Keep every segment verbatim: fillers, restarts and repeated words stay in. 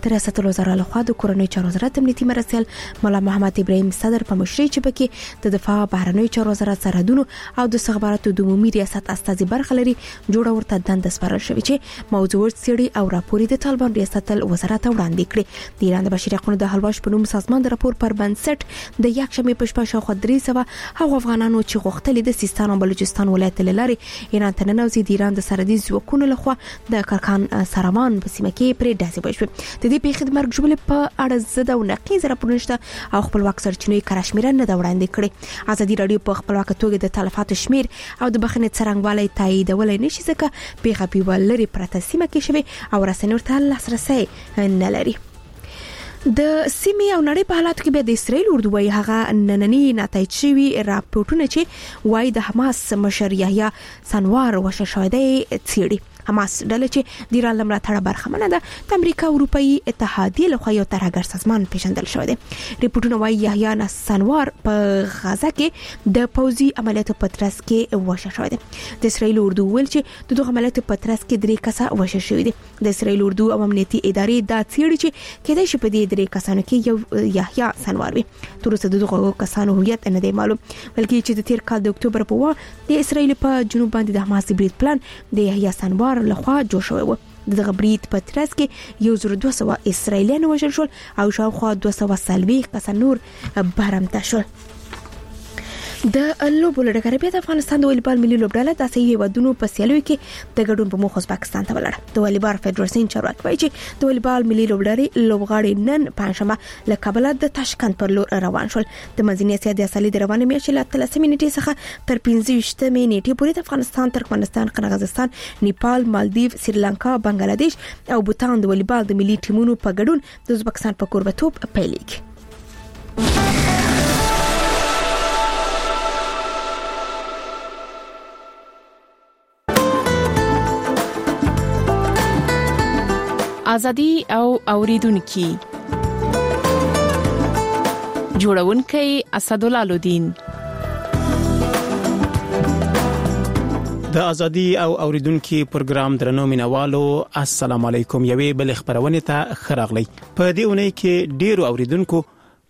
ریاست الوزرا لخوا د کورنۍ چارو وزارت امنیتي مرستیال مولا محمد ابراهیم صدر په مشرۍ چې پکې د دفاع بهرنیو چارو وزارت سرحدونو او د استخباراتو د عمومي ریاست استازي برخه لري جوړ ورته دند سپارل شوی چې موضوع څېړي او راپور د طالبان ریاست الوزرات وړاندې کړي. د ایران د بشري حقوقو د حلواش په نوم سازمان د راپور پر بنسټ د یک شنبه په شپه شاوخوا درې سوه هغو افغانانو چې غوښتل د سیستان او بلوچستان ولایت لارې ایران ته ننوځي د ایران د سرحدي ځواکونو لخوا د کارکان سرامان په سیمه کې پرې ډازې وشوې. د دې پیښې د مرګ ژوبلې په اړه زده او نقیض راپورونه شته او خپلواک سرچینو یې کره نه دا وړاندې کړي. ازادي راډیو په خپلواک توګه د تلفاتو شمیر او د بخښنې څرنګوالی تاییدولای نشي ځکه پیښه په لري پرته سیمه کې شوی او رسنیو ته لاسرسي نه لري. د سیمې او نړۍ په حالاتو کې به د اسرائیل اردو وایي هغه نننی نتایج شوی راپورټونه چې وایي د حماس مشر یحیی سنوار وشل شوی دی څېړي. حماس ډله چې د ایران لمړه برخمنه ده د امریکا اروپאי اتحادیه لخوا یو ترهګر سازمان پیژندل شوی دی. ریپورتونه وایي یحیی سنوار په غزه کې د پوځي عملیاتو په ترڅ کې وشل شوی دی. د اسرائیل اردو ویل چې د دغه عملیاتو په ترڅ کې درې کسه وشل شوی دي. د اسرائیل اردو او امنیتي ادارې دا څېړي چې کېدای شي په دې درې کسانو کې یو یحیی سنوار وي. تر اوسه دغه کسانو هویت نه دی معلوم، بلکې چې د تیر کال د اکتوبر په وخت د اسرائیل په جنوب باندې د حماس برید پلان د یحیی سنوار لخوا جوړ شوی و. دغه برید په ترڅ کې یو زر دوه سوه اسرائیلیان وژل شول او شاوخوا دوه سوه څلوېښت کسان نور برمته شول. د لوبو لړګر بیا د افغانستان د والیبال ملي لوبډله د اسیایي هیوادونو په سیالیو کې د ګډون په موخه پاکستان ته ولاړه. د والیبال فدراسیون چارواکي وایي چې د والیبال ملي لوبډلې لوبغاړي نن پنځمه له کابل د تاشکند پر لور روان شول. د منځنۍ اسیا د اصلي د روانې میاشتې له اتلسمې نیټې څخه تر پنځه ویشتمې نیټې پورې د افغانستان، ترکمنستان، قزاقستان، نیپال، مالدیو، سریلانکا، بنگلاديش او بوتان د والیبال د ملي ټیمونو په ګډون د ازبکستان په کوربتوب پیلېږي. ازادي او اوریدونکو جوړونکي اسدالله لودین. د ازادي او اوریدونکو پروګرام درنو مینوالو السلام علیکم. یوې بل خبرونه ته خراغلی. په دې اونۍ کې ډیرو اوریدونکو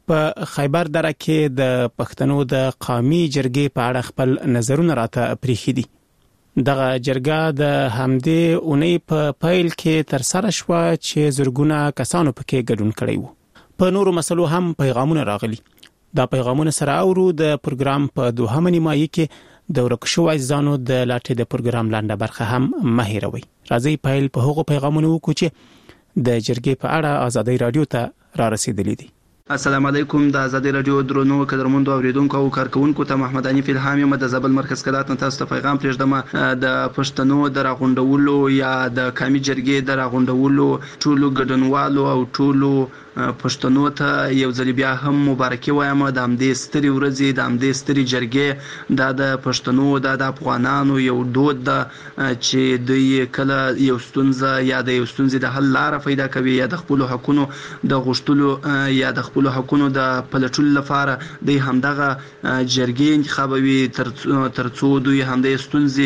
په خیبر دره کې د پښتنو د قومي جرګې په اړه خپل نظرونه راته پریخي دي. دغه جرګه د همدې اونۍ په پیل کې تر سره شو چې زرګونه کسانو پکې ګډون کړی وو. په نورو مسلو هم پیغامونه راغلي. دا پیغامونه سره اورو د پروګرام په دوهمه نیمایي کې د ورک شو عزیزانو د لاټې د پروګرام لاندې برخه هم مهیروي. راځي پیل په هغو پیغامونو وکړو چې د جرګې په اړه ازادي رادیو ته را رسیدلي دي. السلام علیکم. د ازادي رادیو درنو قدرمنو اوریدونکو او کارکونکو ته محمد انیف الهام یم د زابل مرکز کلات نه تاسو ته پیغام پرېږدم. د پښتنو د راغونډولو یا د قومي جرګې د راغونډولو ټولو ګډونوالو او ټولو پښتنو ته یو ځل بیا هم مبارکي وایم. د همدې ستري ورځې د همدې ستري جرګې د د پښتنو د افغانانو یو دود ده چې دوی کله یو ستونزه یا د یو ستونزې د حل لار پیدا کوي یا د خپل حقونو د غوښتلو یا د خپل حقونو د پلټلو لپاره د همدغه جرګې انتخابوي تر ترڅو دوی همدې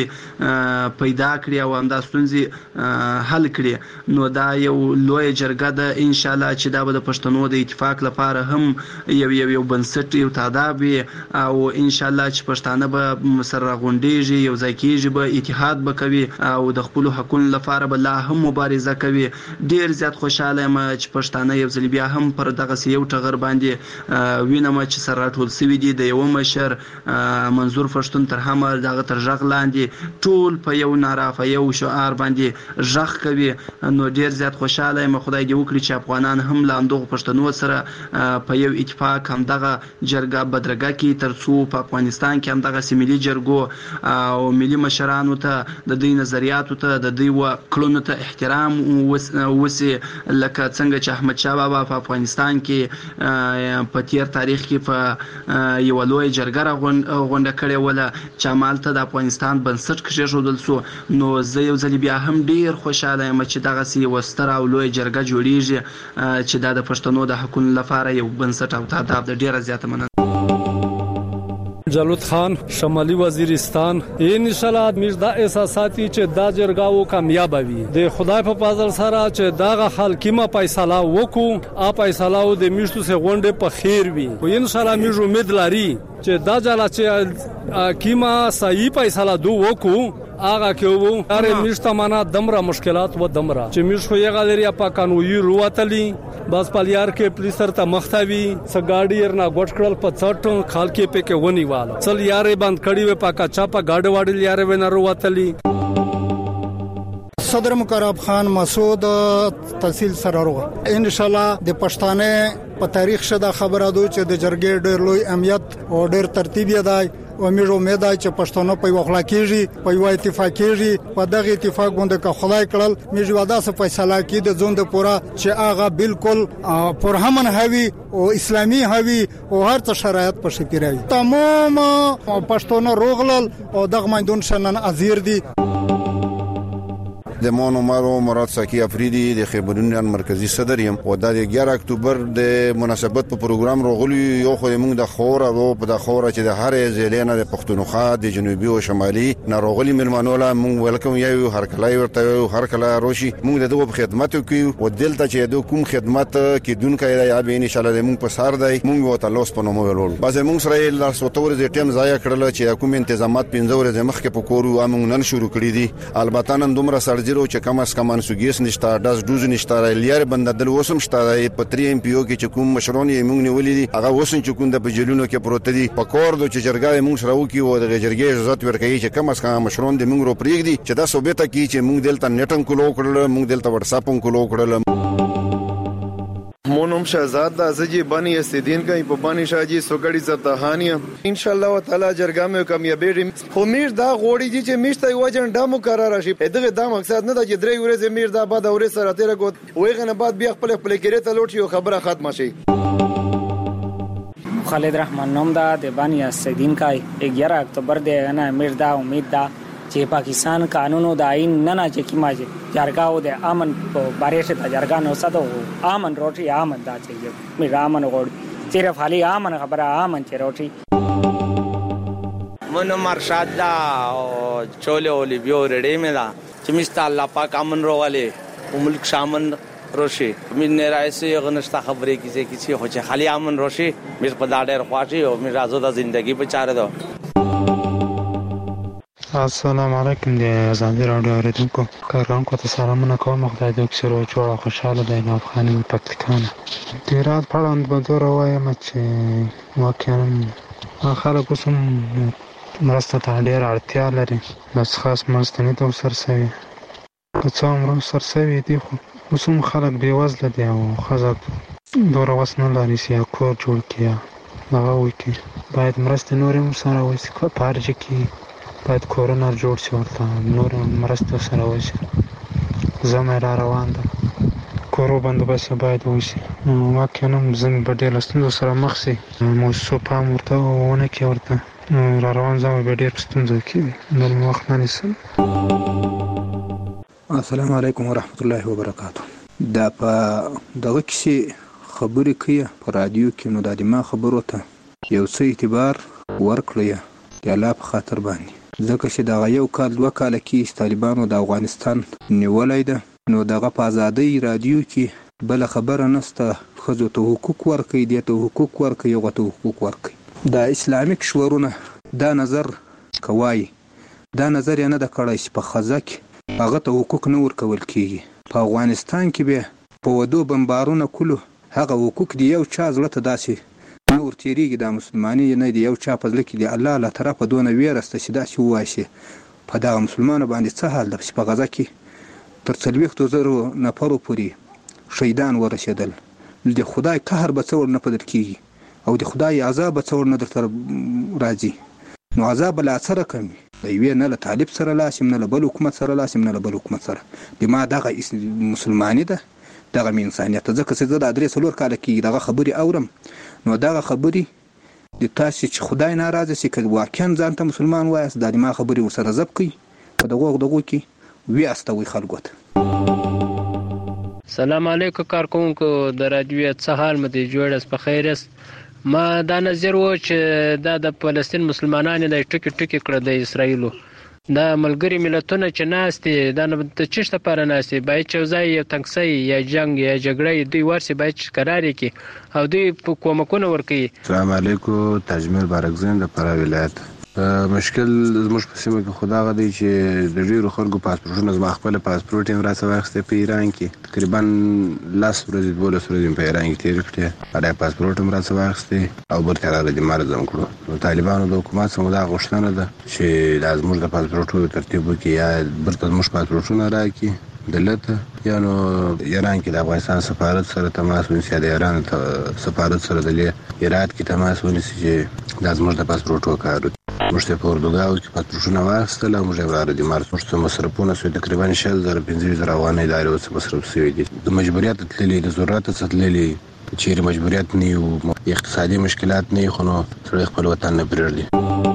ستونزې پیدا کړي او همدا ستونزې حل کړي. نو دا یو لوی جرګه ده ان شاء الله چې دا به د پښتنو د اتفاق لپاره هم یو یو یو بنسټ یو تعداد وي او ان شاء الله چې پښتانه به سره غونډېږي یو ځای کېږي به اتحاد به کوي او د خپل حقونو لپاره به لا هم مبارزه کوي. ډیر زیات خوشاله یم چې پښتانه یو ځل بیا هم پر دغه یو ټغر باندې وینم چې سره ټول سوي دي د یو مشر منظور پښتون تر همه دغه تر ژغ لاندې ټول په یو ناره په یو شعار باندې ژغ کوي. نو ډیر زیات خوشاله یم. خدای دې وکړي چې افغانان هم له همدغو پښتنو سره په یو اتفاق همدغه جرګه بدرګه کې ترڅو په افغانستان کې همدغه سیملي جرګو او ملي مشرانو ته د دوی نظریاتو ته د دوی کړنو ته احترام وسي لکه څنګه چې احمد شاه بابا په افغانستان کې په تیر تاریخ کې په یو لوی جرګه غونډه کړې وله چې مالته د افغانستان بنسټ کېښودل شو. نو زه یو ځل بیا هم ډیر خوشاله یم چې دغه سی وستر او لوی جرګه جوړیږي چې دا د پښتنو د حقوقو لپاره یو بنسټ او تعداد ډیره زیاته مننه. جلوت خان شمالي وزیرستان ان شاء الله موږ دا احساساتي چې دا جرګاو کامیاب وي د خدای په فضل سره چې دا حاکمه فیصله وکړو ا فیصله د میشتو سه غونډه په خیر وي او ان شاء الله موږ امید لري چې دا ځل چې کیما صحیح فیصله دو وکړو هغه کې وو هر میشته معنا دمره مشکلات و دمره چې موږ خو یې غالري په قانوني رواتلی بس پالیار کې پولیسر ته مختوي سګاډي ورنا غټ کړل په څټ خال کې په کې ونی والو چل یارې بند کړي و پاکا چا په گاډ واډل یارې ونه رواتلی صدر مقرب خان مسعود تحصیل سرارو ان شاء الله د پښتانه په تاریخ شدا خبره دو چې د جرګې ډېر لوی اهمیت او ډېر ترتیب یې دی او موږ امید ده چې پښتون په وخلا کېږي په یو اتفاق کېږي په دغه اتفاق باندې که خدای کړل موږ ودا څه فیصله کړي د ژوند پورا چې هغه بالکل پرهمن هوي او اسلامي هوي او هر څه شرایط په شکرای تمام پښتون روغلل او دغه مندون شنن ازیر دي د مون عمر مراد ساکی افریدی د خبرونیان مرکزی صدر یم او د یازده اکتوبر د مناسبت په پروګرام راغلی یو خو موږ د خور او په د خور چې د هر ځلینه د پښتونخوا د جنوبي او شمالي ناروغلی ملمنوله موږ ولکم یو هر کله ورته هر کله روشي موږ د دوه خدمت کوي او دلته چې د کوم خدمت کې دونکو یا به ان شاء الله موږ په سار دی موږ وته لوس په نومو ولول بس موږ سره لاس وتور د ټیم ضایع کړل چې کوم تنظیمات پنځور د مخ کې په کورو موږ نن شروع کړی دي البته نن دومره سرجری چې کم اس کم انسوګیس نشته داس دوز نشته لیار بنددل وسم شته په تری ام پی او کې چې کوم مشرون یې موږ نیولې دي هغه وسن چې کوم د بجلونو کې پروت دي په کور د چرګای موږ سره وکي او د جرګې عزت ورکړي چې کم اس کم مشرون د موږ رو پریګ دي چې دا ثابت کی چې موږ دلته نټن کولو کړل موږ دلته واتس اپ کولو کړل مونم شهزاد د ازجی بانی استدین کای په بانی شاجی سوګړی زتهانیه ان شاء الله تعالی جرګه مې کامیابی خو میر دا غوړی دي چې میشته یو اجنډا مقرره شي دغه دا مقصد نه دا چې درې ورځې میر دا بعد اورې سره تیر کو وایغه نه بعد بیا خپل خپل کېره ته لوټ یو خبره ختمه شي خالد رحمان نوم دا د بانی استدین کای یازده اکتوبر دی نه میر دا امید دا چې پاکستان قانونو د آئین نه نه چې کیما چې جرګاو د امن په باره ته جرګا نو ساتو امن روټي امن دا چې مې امن غوړ صرف حالي امن خبره امن چې روټي منو مرشد دا چوله اولی بیو رډې مې دا چې مست الله پاک امن روواله ملک شامن روشي مې نه راځي غنښت خبرې کیسه کیسه هو چې خالي امن روشي مې په دا ډېر خواشي او مې راځو د ژوندۍ په چاره دو السلام علیکم دی ازادي راډیو اوریدونکو کارونکو ته سلامونه کوم خدای دې اکثر او جوړه خوشاله دی نو افغاني پکتیکان ډیرات پړاند بزور وایم چې واقعا خلک اوسم مرسته ته ډیر اړتیا لري بس خاص مستنی ته سرسوي که څو عمر سرسوي دي خو اوسم خلک بې وزله دي او خزک دوره وسنه لري چې کور جوړ کړي هغه وکړي باید مرسته نورې هم سره وشي په پارچه کې باید کورونه جوړ شي ورته نور مرسته سره وشي زموږ را روان ده کورو بندوبست باید وشي واقعا زموږ په ډېر ستونزو سره مخ شي موضوع پام ورته ونه کړي ورته را روان زموږ په ډېر ستونزو کې نور مې وخت نه نیسم السلام علیکم ورحمت الله وبرکاته دا په دغه کښې خبرې کوي په رادیو کې نو دا د ما خبرو ته یو څه اعتبار ورکړئ د الله په خاطر باندې ځکه چې دغه یو کال دوه کاله کې طالبانو د افغانستان نیولی ده نو دغه په ازادۍ رادیو کې بله خبره نشته ښځو ته حقوق ورکوي دې ته حقوق ورکوي هغه ته حقوق ورکوي دا اسلامي کشورونه دا نظر که وایي دا نظر یې نه ده کړی چې په ښځه کې هغه ته حقوق نه ورکول کېږي په افغانستان کې بیا په ودو بمبارونه کولو هغه حقوق د یو چا زړه ته داسې نه ورتېرېږي دا مسلماني نه د یو چا په زړه کې د الله له طرفه دونه ویره شته چې داسې ووایي په دغه مسلمانو باندې څه حال ده چې په غزه کې تر څلوېښتو زرو نفرو پورې شهیدان ورسېدل د خدای قهر به څه ور نه پدر کېږي او د خدای عذاب به څه ور نه درته راځي نو عذاب به لا څه رقم وي د یوې نه له طالب سره لاس یم نه له بل حکومت سره لاس یم نه له بل حکومت سره د ما دغه مسلماني ده دغه مې انسانیت ته ځکه چې زه د درې څلور کاله کېږي دغه خبرې اورم نو دغه خبرې د تاسې چې خدای ناراضه شي که واقعا ځان ته مسلمان وایاست دا د ما خبرې ورسره ضبط کړئ په دغو دغو کې وی استوئ خلکو ته سلام علیکم کارکونکو د رادیو څه حال مې جوړ است په خیر است ما دا نظر و چې دا د فلسطین مسلمانانو د ټکی ټکی کړه د اسرایلو دا ملګری ملتونه چې ناستي دا د چشته لپاره ناستي باید چې ځای یو تنګسي یا جنگ یا جګړه دوی ورسي باید قرار کړي او دوی کومکونه ورکړي. السلام علیکم. تجمیل بارکزین د فراه ولایت. مشکل زموږ په سیمه کې خدا غدي چې د ډیرو خلکو پاسپورټونه زما خپل پاسپورټ یې راڅه واخیسته په ایران کې تقریبا لاس ورځې دولس ورځې په ایران کې تیر کړې اړه پاسپورټ هم راڅه واخیسته او برته راځي مرزم کړو. نو طالبانو د حکومت څخه دا غوښتنه ده چې د زموږ د پاسپورټونو ترتیب وکړي یا برته زموږ پاسپورټونه راکړي دلته یا نو ایران کې د افغانستان سفارت سره تماس ونیسي د ایران سفارت سره د ایران کې تماس ونیسي چې د زموږ د پاسپورټو کار موږ ته په اردوګاو کې پاتروشونه واخیستل او موږ وراره دي مارس موږ ته مصرفونه سوی تقریبا شل زره پنځه زره افغانۍ ادارې اوس مصرف شوي دي. د مجبوریت تللي د ضرورت څخه تللي چیرې مجبوریت نه یو اقتصادي مشکلات نه خو نو سړی خپل وطن نه پرېږدي.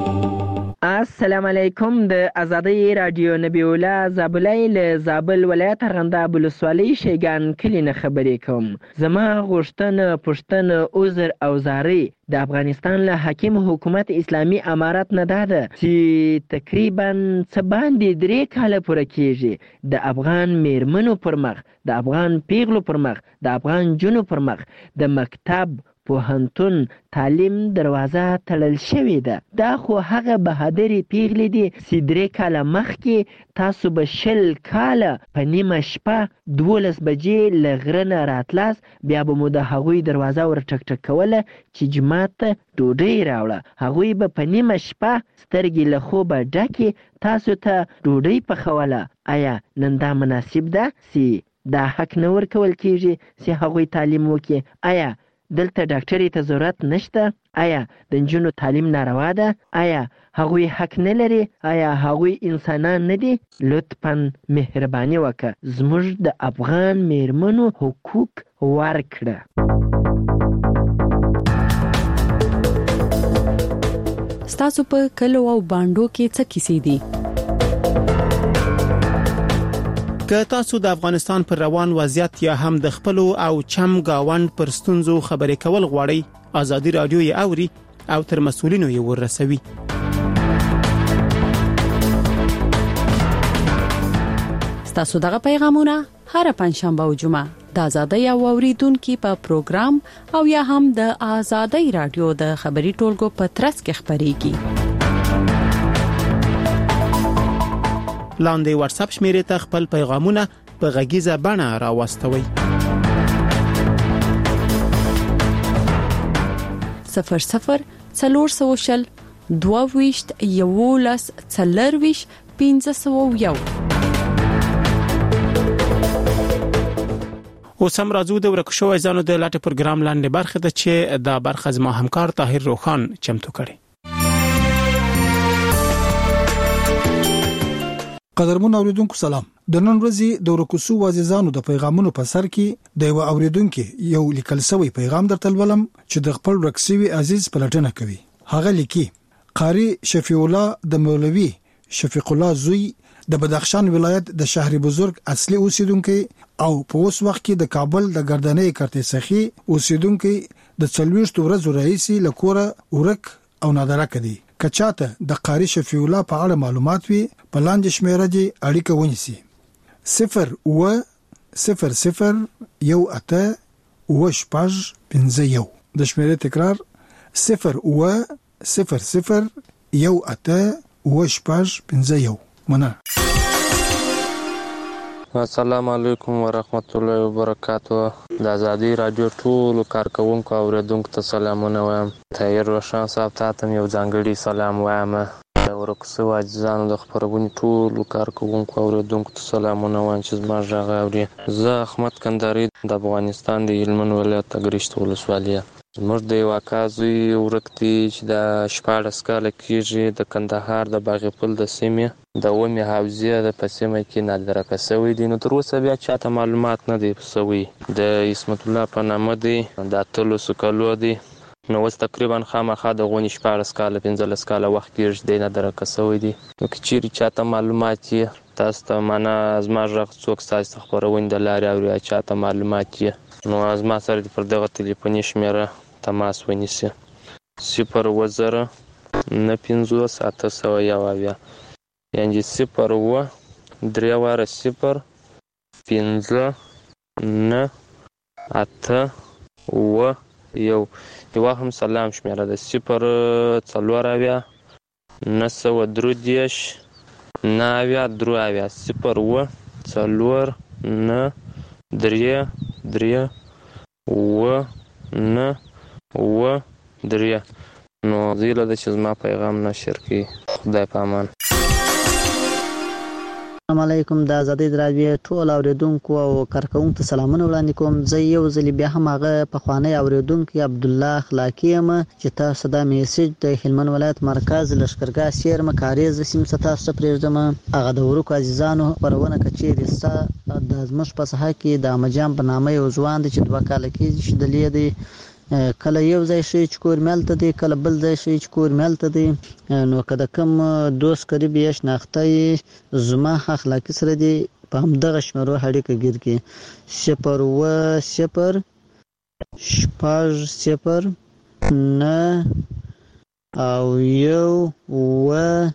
السلام علیکم. د ازادۍ رادیو نبی الله زابلای له زابل ولایت ارغنداب ولسوالۍ شیګان کلی نه خبرې کوم. زما غوښتنه پوښتنه عذر او زاری د افغانستان له حاکم حکومت اسلامی امارت نه ده چې تقریبا څه باندې درې کاله پوره کیږي د افغان میرمنو پر مخ د افغان پیغلو پر مخ د افغان جنو پر مخ د مکتب پوهنتون تعلیم دروازه تړل شوې ده. دا خو هغه بهادرې پیغلې دي چې درې کاله مخکې تاسو به شل کاله په نیمه شپه دولس بجې له غره نه راتلاست بیا به مو د هغوی دروازه ور ټک ټک کوله چې جومات ته ډوډۍ راوړه. هغوی به په نیمه شپه سترګې له خوبه ډکې تاسو ته ډوډۍ پخوله. آیا نن دا مناسب ده چې دا حق نه ورکول کیږي چې هغوی تعلیم وکړي؟ آیا دلته ډاکټري ته ضرورت نشته؟ آیا د نجونو تعلیم ناروا ده؟ آیا هغوی حق نه لري؟ آیا هغوی انسانان نه دي؟ لطفا مهرباني وکړه زموږ د افغان میرمنو حقوق ورکړه. ستاسو په کلو او باندو کې څه کیسې دي؟ که تاسو د افغانستان پر روان وضعیت یا هم د خپل او چم گاوند پر ستونزو خبرې کول غواړئ ازادي رادیو یې اوري او تر مسؤلینو یې ورسوي. ستاسو دغه پیغامونه هر پنځشنبه او جمعه د ازادي او اوریدونکو په پروګرام او یا هم د ازادي رادیو د خبري ټولګو په ترڅ کې خبريږي. لاندې واتس اپ شمیرې ته خپل پیغامونه په غږیزه بڼه راوستوي. صفر صفر څلور سوشل دوه ویشت یولس څلور ویشت پنځه سوه یو. اوس هم راځو د ورکشو ځانو د لاټ پروګرام لاندې برخه ده چې د برخه زما همکار طاهر روخان چمتو کړي. قدرمن اوریدونکو سلام. د نن ورځې د ورکوسو وازیزانو د پیغامونو په سر کې د یو اوریدونکو یو لیکل شوی پیغام درته ولم چې د خپل رکسوي عزیز پلټنه کوي. هغه لیکي قاری شفیع الله د مولوی شفیق الله زوی د بدخشان ولایت د شهر بزرگ اصلي اوسیدونکو او په اوس وخت کې د کابل د ګردنۍ کرته سخی اوسیدونکو د څلويشت ورځې رئیس لکوره ورک او نادره کړي. کچاته د قاری شفیع الله په اړه معلومات وي په لاندې شمیره دي اړیکه ونیسي صفر و صفر صفر یو اته و شپږ پنځه یو. د شمیره تکرار صفر و صفر صفر یو اته و شپږ پنځه یو. مننه. السلام علیکم ورحمت الله وبرکاتہ. د ازادي رادیو ټول کارکونکو او اوریدونکو ته سلامونه وایم. طاهر روشن صاحب ته یو ځانګړي سلام وایم. د ورکوسو عزیزانو د خبرونې ټول کارکونکو او اوریدونکو ته سلامونه وایم چې زما غږ اوري. زه احمد کندهاري د افغانستان د هلمند ولایت اګریشت ولسوالۍ. زموږ د یو اکا زوی ورک دی چې د شپاړس کاله کېږي د کندهار د باغپل د سیمې د اومې حوزې د په سیمه کې نادرکه شوی دی. نو تر اوسه بیا چاته معلومات نه دی شوی. د اسمت الله په نامه دی د اتلسو کالو دی. نو اوس تقریبا خامخا د غونې شپاړس کاله پنځلس کاله وخت کېږي دی نادرکه شوی دی. نو که چیرې چاته معلومات یې تاسو ته معنا زما غږ څوک ستاسو خبرونې د لارې اوري چاته معلومات یې نو زما سره پر دغه ټلیفوني شمیره تماس ونیسي. صفر اووه زره نه پنځوس اته سوه یو اویا، یعنې صفر اووه درې واره صفر پنځه نه اته اووه یو. یوه هم سلام شمېره ده، صفر څلور اویا نه سوه درې دېرش نه اویا درې اویا، صفر اووه څلور نه درې درې اووه نه اووه درې. نو زه هیله ده چې زما پیغام نشر کړي. خدای په امان. السلام علیکم. د آزادۍ راډیو ټول اوریدونکو او کارکوونکو ته سلامونه وړاندې کوم. زه یو ځل بیا هم هغه پخوانی اوریدونکی عبدالله اخلاقی یم چې تاسو دا میسج د هلمند ولایت مرکز لښکرګاه سیرمه کاریز سیمې څخه تاسو ته پرېږدم. هغه د ورکو عزیزانو خپرونه که چیرې ستا د زموږ په ساحه کې د احمدجان په نامه یو ځوان دی چې دوه کاله کېږي چې دلې دی، کله یو ځای شي چې کور ملته دی، کله بل ځای شي چې کور ملته دی. نو که د کوم دوست قریب یا شناخته یې زما اخلاقي سره دی په همدغه شمېرو اړیکه ګیر کړي. صفر اووه صفر شپږ صفر نه او یو اووه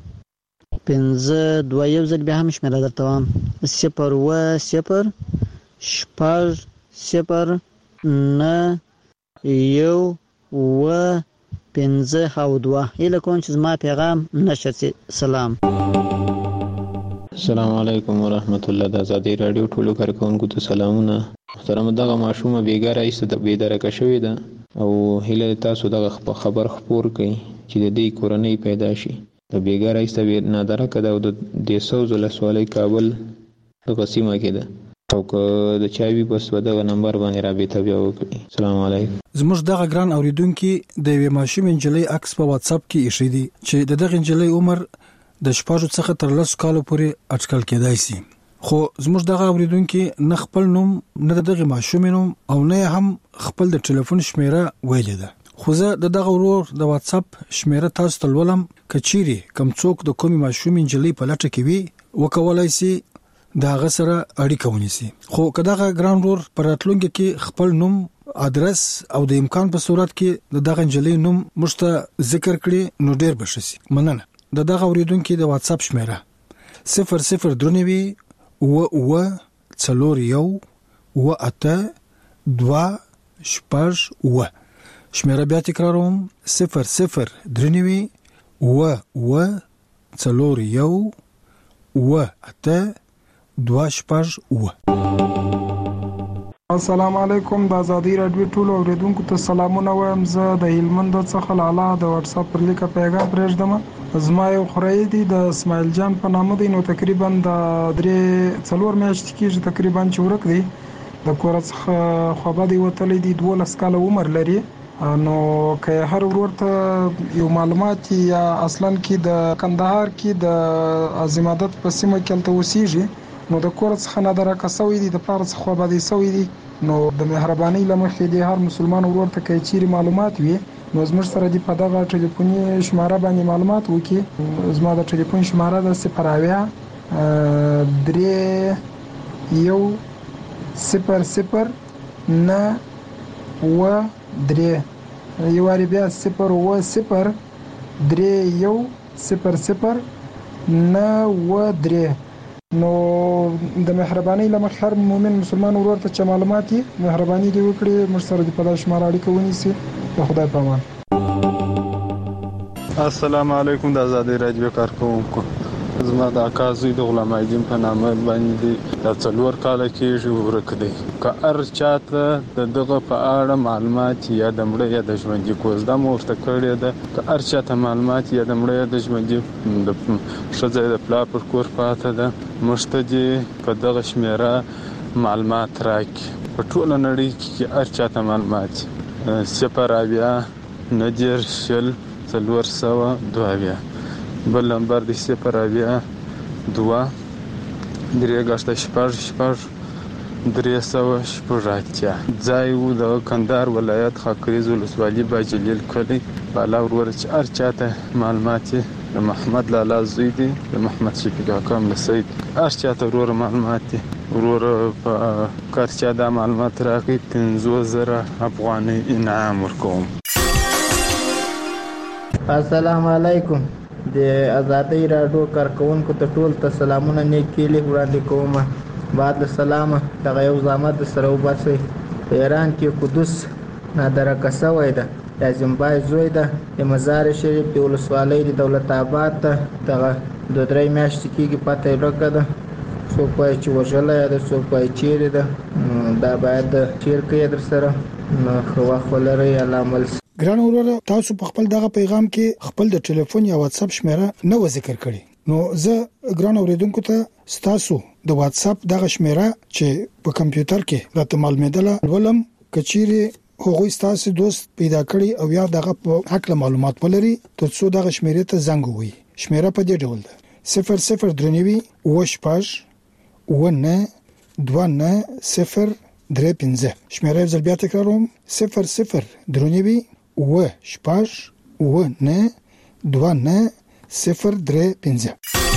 پنځه دوه. یو ځل بیا هم شمېره درته وایم، صفر اووه صفر شپږ صفر نه یو اووه پنځه او دوه. هیله کوم چې زما پیغام نشر شي. سلام. السلام علیکم ورحمت الله. د آزادۍ راډیو ټولو کارکوونکو ته سلامونه. محترم، دغه ماشومه بیګا رئیس د بیدرکه شوې ده او هیله تاسو دغه خبر خپور کړئ چې د دې کورنۍ پیدا شي. د بیګا رئیس د نادرکه ده او د دیسوز ولسوالۍ کابل دغه سیمه کې ده او که د چاوي بس په دغه نمبر باندې رابطه بیا وکړي. السلام علیکم. زموږ دغه ګران اوریدونکو د یوې ماشومې نجلۍ عکس په واتس اپ کې ایښی دی چې د دغه نجلۍ عمر د شپږو څخه تر لسو کالو پورې اټکل کېدای شي. خو زموږ دغه اوریدونکو نه خپل نوم نه دغه ماشومې نوم او نه هم خپل د ټلیفون شمیره ویلې ده. خو زه د دغه ورور د واتس اپ شمیره تاسو ته لولم. که چیرې کوم څوک د کومې ماشومې نجلۍ په لټه کې وي وکولای شي د هغه سره اړیکه ونیسي. خو که دغه ګران ورور پر راتلونکي کې خپل نوم ادرس او د امکان په صورت کې د دغه نجلۍ نوم موږ ته ذکر کړي نو ډیر به ښه شي. مننه. د دغه اوریدونکو د واتس اپ شمیره صفر صفر درنوي اووه اووه څلور یو اووه اته دوه شپږ اووه. شمیره بیا تکراروم، صفر صفر درنوي اووه اووه څلور یو اووه اته دوه شپږ اووه. السلام علیکم. د آزادۍ راډیو ټولو اوریدونکو ته سلامونه وایم. زه د هلمند څخه لاله د واتس اپ پر لیکه پیغام پرېږدم. زما یو خوری دی د اسماعیل جان په نامه دی. نو تقریبا د درې څلور میاشتې کېږي تقریبا چې ورک دی. د کور څخه خوابه دی وتلی دی. دولس کاله عمر لري. نو که هر ورور ته یو معلومات یا اصلا کې د کندهار کې د عظیمادت په سیمه کې هلته اوسیږي نو د کور څخه نادرکه سوی دی، د پلار څخه خوابه دی سوی دی. نو د مهربانۍ له مخې د هر مسلمان ورور ته که چیرې معلومات وي نو زموږ سره دی په دغه ټلیفوني شماره باندې معلومات وکړي. زما د ټلیفون شماره ده صفر اویا درې یو صفر صفر نه اووه درې. یو وارې بیا صفر اووه صفر درې یو صفر صفر نه اووه درې. نو د مهربانۍ له مخې هر مؤمن مسلمان ورور ته چې معلومات یې مهرباني دې وکړي موږ سره دې په دغه شماره اړیکه ونیسي. د خدای په امان. السلام علیکم. د آزادۍ راډیو کارکوونکو، زما د اکا زوی د غلام الدین په نامه باندې د څلور کاله کېږي ورک دی. که هر چاته د دغه په اړه معلومات یا د مړه یا د ژوندي کوزده مو ورته کړې ده، که هر چاته معلومات یا د مړه یا د ژوندي د ښځه د پلار پر کور پاته ده موږ ته دې په دغه شمېره معلومات راکړي. په ټوله نړۍ کې هر چاته معلومات صفر اویا نهه دېرش شل څلور سوه دوه اویا. بل نمبر دی صفر اویا دوه درې ګشته شپږ شپږ درې سوه شپږ اتیا. ځای و د کندهار ولایت خاکریز ولسوالي باجلیل کلی. بالا وروره چې هر چاته معلومات یې د محمد لالا زوی دی، د محمد شفیق حکم له سید، هر چاته وروره معلومات یې ورور په کارچا دا معلومات راکړي پنځوس زره افغانۍ انعام ورکوم. السلام علیکم. د آزادۍ راډیو کارکونکو ته ټول ته سلامونه نیکې لیک وړاندې کوم. بعد السلام دغه یو زحمت سره وباسئ. په ایران کې قدس نادرکه شوی ده. د زیمبای زوی ده. د مزار شریف د ولسوالۍ د دولت آباد ته دغه دوه درې میاشتې کېږي پته یې ورکه ده. څوک وایي چې وژلی ده، څوک وایي چیرې ده. دا باید شیر کړئ در سره. نو ښه وخت ولرئ. الله عمل. ګران وروره، تاسو په خپل دغه پیغام کې خپل د ټلیفون یا واتس اپ شمیره نه و ذکر کړی. نو زه ګران اوریدونکو ته ستاسو د واتس اپ دغه شمیره چې په کمپیوټر کې راته معلومېدله ولم کچيري هغوی ستاسو دوست پیدا کړی او یا دغه په حق معلومات ولري ترڅو دغه شمیره ته زنګ ووي. شمیره په دې ډول ده: صفر صفر درنوي وشپاش ونه دوه نه صفر درې پنځه. شمیره یې بیا تکراروم: صفر صفر درنوي و شپاش و نه دوه نه صفر درې پنځه.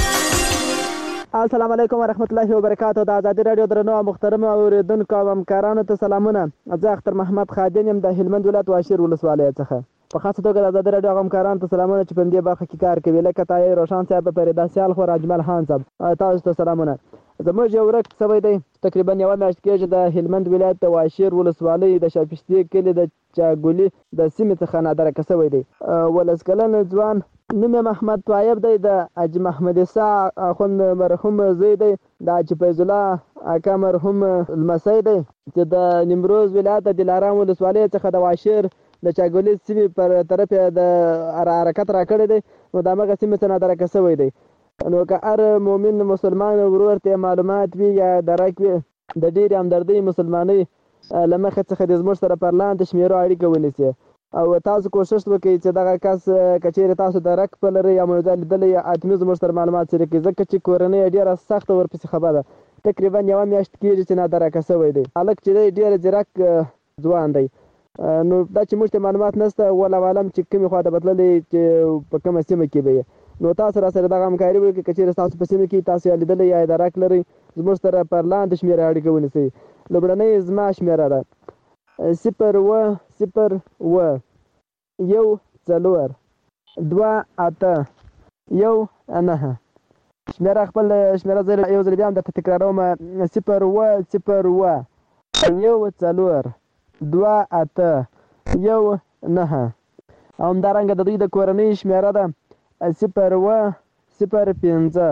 السلام علیکم ورحمت الله وبرکاته. د آزادۍ رادیو درنو او محترم اوریدونکو او همکارانو ته سلامونه. زه اختر محمد خادم یم د هلمند ولایت واشیر ولسوالۍ څخه. په خاصه توګه د آزادۍ رادیو همکارانو ته سلامونه چې په دې برخه کې کار کوي، لکه تای روشن صاحب، فریدا سیال خو، راجمل خان صاحب، تاسو ته سلامونه. زموږ یو ورک سوی دی تقریبا یو میاشت کېږي د هلمند ولایت د واشیر ولسوالۍ د شاپشتي کلي د چاګولي د سیمې څخه نادرکه سوی دی. ولس کلن ځوان نوم یې محمد طایب دی. د حاجي محمد عیسی اخوند مرحوم زوی دی. د حاجي فیض الله اکا مرحوم لمسی دی چې د نیمروز ولایت د دلارام ولسوالۍ څخه د واشیر د چاګولي سیمې پر طرف د حرکت را کړی دی. نو د هغه سیمې څخه نادرکه سوی دی. نو که هر مؤمن مسلمان ورور ته معلومات وي یا درک وي د ډېرې همدردۍ مسلمانۍ له مخې څخه د زموږ سره پر لاندې شمېرو اړیکه ونیسي او تاسو کوشش وکړئ چې دغه کس که چیرې تاسو درک پلرئ یا موضوع لیدلی یا حتمي زموږ سره معلومات شریک کړئ، ځکه چې کورنۍ ډېره سخته ورپسې خبره ده. تقریبا یوه میاشت کېږي چې نادرکه شوی دی. هلک چې دی ډېر ځیرک ځوان دی. نو دا چې موږ ته معلومات نشته، والله عالم چې کومې خوا ته بتللی چې په کومه سیمه کې به یې. نو تاسو را سره دغه همکاري وکړئ. که چېرې تاسو په سیمه کې تاسو یې لیدلی یا درک لرئ، زموږ سره پر لاندې شمېره اړیکه ونیسئ. لومړنۍ زما شمېره ده صفر اووه صفر اووه یو څلور دوه اته یو نهه. شمېره خپل شمېره زه یو ځل بیا هم درته تکراروم: صفر اووه صفر اووه یو څلور دوه اته یو نهه. او همدارنګه د دوی د کورنۍ شمېره ده صفر اووه صفر پنځه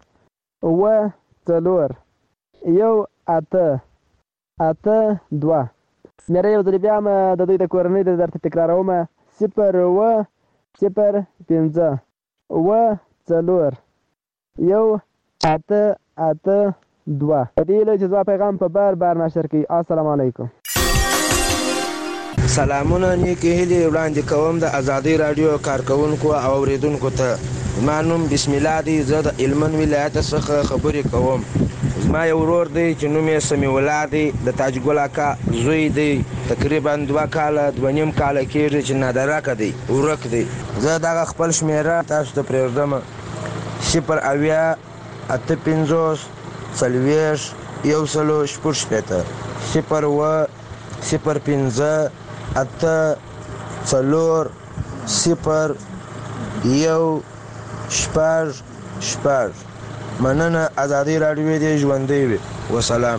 اووه څلور یو اته اته دوه. شمېره یو ځل بیا هم د دوی د کورنۍ د درته تکراروم: صفر اووه صفر پنځه اووه څلور یو اته اته دوه. په دې هیله چې زما پیغام په بار بار نشر کړئ. السلام علیکم. سلامونه نیکې هیلې وړاندې کوم د آزادۍ راډیو کارکونکو او اوریدونکو ته. زما نوم بسم الله دی. زه د هلمند ولایت څخه خبرې کوم. زما یو ورور دی چې نوم یې سمیع الله دی. د تاج ګل اکا زوی دی. تقریبا دوه کاله دوه نیم کاله کېږي چې نادرکه دی، ورک دی. زه دغه خپل شمېره تاسو ته پرېږدم: صفر اویا اته پنځوس څلوېښت یو سلو شپږ شپېته. صفر اووه صفر پنځه اته څلور صفر یو شپږ شپږ. مننه. آزادۍ راډیو دې ژوندۍ وي. وسلام.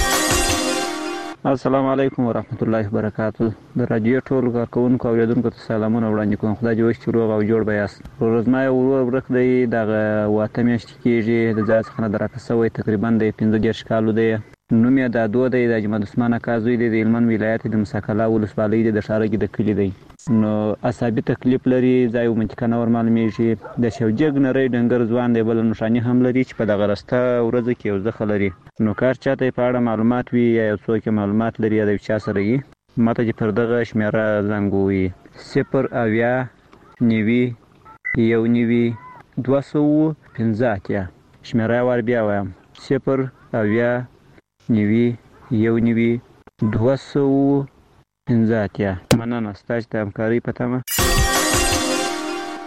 السلام علیکم ورحمت الله وبرکاته. د رادیو ټولو کارکونکو او اوریدونکو ته سلامونه وړاندې کوم. خدای دې وکړي چې روغ او جوړ به یاست. ورځما یو ورور ورک دی. دغه واته میاشتې کېږي د ځای څخه نادرکه شوی. تقریبا د پنځه دېرش کالو دی. نوم یې دادو دی. د اجمد عثمان اکا زوی دی. د هلمند ولایت د مساکلا ولسوالۍ دی، د ښارګي د کلي دی. نو اعصابي تکلیف لري. ځای و منطقه نه ور معلومېږي. د شوجګ نری ډنګر ځوان دی. بله نښاني هم لري چې په دغه رسته ورځو کې یو زخه لري. نو کار چاته یې په اړه معلومات وي یا یو څوک یې معلومات لري یا د یو چا سره وي، ماته چې پر دغه شمېره زنګ ووهي: صفر اویا نوي یو نوي دوه سوه پنځه اتیا. شمېره یې وار بیا وایم: صفر اویا نوي یو نوي دوه سوه پنځه اتیا. مننه ستاسو د همکارۍ په تمه.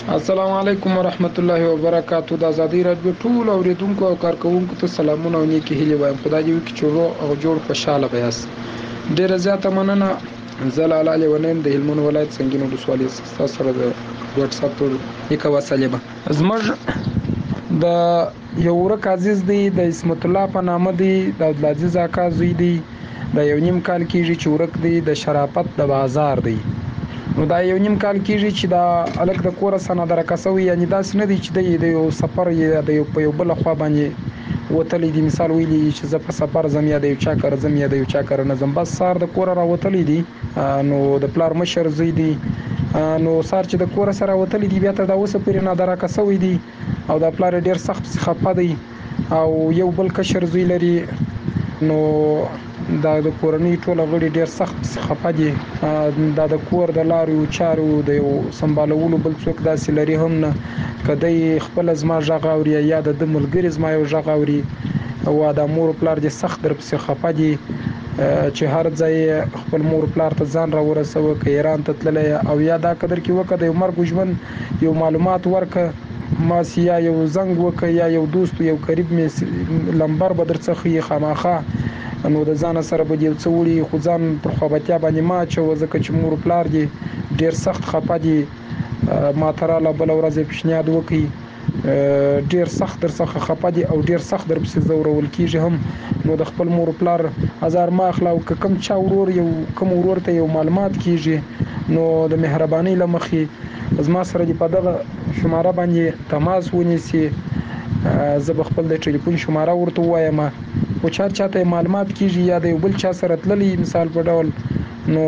السلام علیکم ورحمت الله وبرکاتو. د ازادي رادیو ټول اوریدونکو او کارکونکو ته سلامونه او نیکی هیلې وایم. خدای دې وکړي چې روغ او جوړ خوشاله بیاست. ډیره زیاته مننه. زلال علي ونیم د هلمند ولایت سنگین ولسوالۍ څخه سره د واتس اپ ته یک وسیله به زموږ د یو ورک عزیز دی د اسمت الله په نامه دی د عبدالعزیز اکا زوی دی د یو نیم کال کېږي چې ورک دی د شرافت د بازار دی. نو دا یو نیم کال کېږي چې دا الک د کور سره درکاسوي یعنی داس نه دی چې د یو سفر یا د یو په یو بل خوا باندې وتلی دی. مثال ویلی چې زه په سفر زم یا د یو چا کار زم یا د یو چا کار نه زم بس سار د کور را وتلی دی. نو د پلار مشر زوی دی نو سار چې د کور سره وتلی دی بیا ته دا اوسه پرې نه درکاسوي دی او د پلار ډیر سخت خپه دی او یو بل کشر زوی لري. نو دا د کورنۍ ټول غړي ډیر سخت خپه دي. دا د کور د لارو چارو د یو سمبالولو بل څوک داسې لري هم نه. کدی خپل زما ژغ اوري یا د ملګری زما یو ژغ اوري او د مور پلار دې سخت در پسې خپه دي چې هر ځای خپل مور پلار ته ځان را ورسوه که ایران ته تللی او یا دا قدر کې وکړه د یو مرګ ژوند یو معلومات ورکه ما سیا یو زنګ وکړه یا یو دوست یو قریب مې لمبر به در څخه خامخا نو د ځان سره به یو څوړي خو ځان پر خوابتیا باندې ما چې وځکه چې مور پلار دي ډیر سخت خپه دي. ما تراله بل ورځ پیشنهاد وکړي ډیر سخت در څخه خپه دي او ډیر سخت در پسې زورول کیږي هم. نو د خپل مور پلار هزار ما اخلا او کم چا ورور یو کم ورور ته یو معلومات کیږي نو د مهرباني لمخې زما سره دی په دغه شماره باندې تماس ونیسي. زه به خپل د ټلیفون شماره ورته وایم او چا چاته معلومات کیږي یا د یو بل چا سره تللی مثال په ډول نو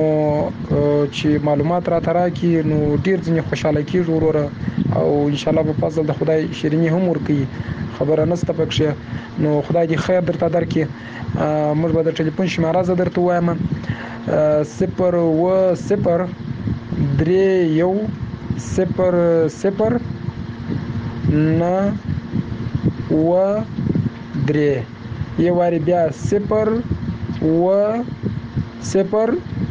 چې معلومات را ترا کی نو ډیر ځنې خوشاله کیږي وروره او ان شاء الله په فضل د خدای شیرینی هم ورکي خبره نسته پکښه. نو خدای دې خیر درته درکړي. موږ به د ټلیفون شماره زه درته وایم صفر و صفر درې یو صفر صفر نه و درې یو واری بیا صفر و صفر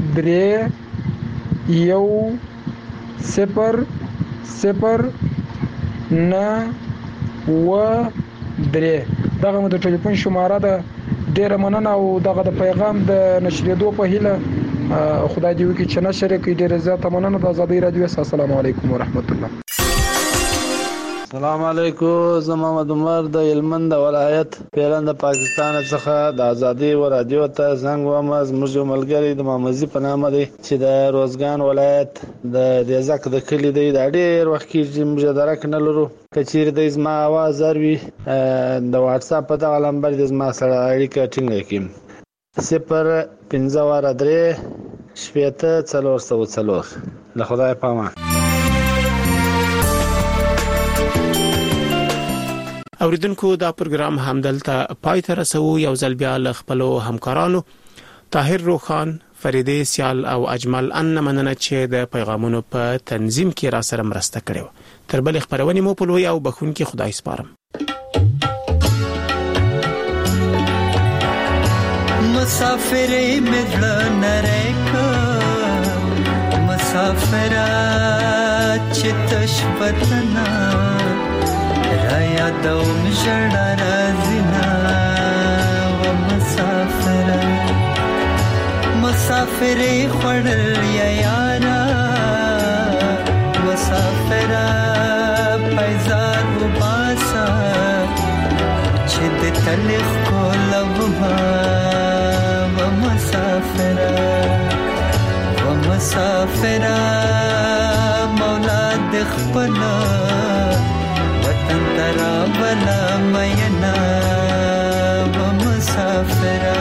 درې یو صفر صفر نه و درې دغه مو د ټلیفون شماره ده. ډیره مننه او دغه د پیغام د نشریدو په هیله خدای دې وکړي چې نشر کړي. ډیره زیاته مننه د ازادي رادیو. السلام علیکم ورحمت الله. السلام علیکم. زه محمد عمر د هلمند ولایت پیران د پاکستان څخه د ازادي رادیو ته زنګ وم. زموږ یو ملګری د محمد په نامه دی چې د روزګان ولایت د دیزک د کلی دی. دا ډیر وخت کې موږ درک نه لرو کچیر د زما आवाज اروي د واتس اپ په دغه نمبر د زما سره اړیکه ټینګه کړم صفر پنځه واره درې شپېته څلور سوه څلور. له خدای پامه. اوریدونکو دا پروګرام همدلته پای ته رسو. یو ځل بیا له خپلو همکارانو طاهر روخان، فریدې سیال او اجمل ان مننه چې د پیغامونو په تنظیم کې را سره مرسته کړې. تر بل خبرونه مو په لوی او بخونکي خدای سپارم. مسافرې مدل نریکا مسافرہ چتش وطنا رایا دوم جڑا رازنا و مسافرہ مسافرې خړل یا یارا مسافرہ پیزار و باسا چې د تلخ کو لوما و مسافرہ و مسافرہ مولا د خپل وطن ترا بلا مینا و مسافرہ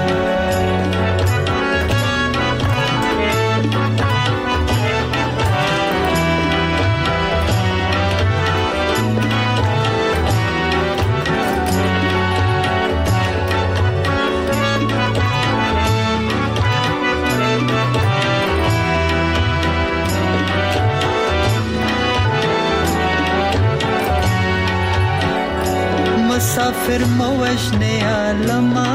مسافر موجنه عالما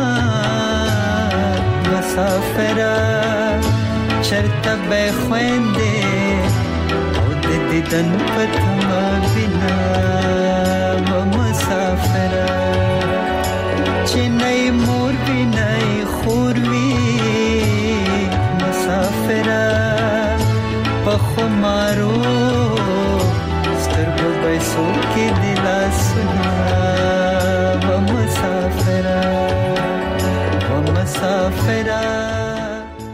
مسافر چرته به خوينده او د دیدن پتما بنا و مسافرا چې نه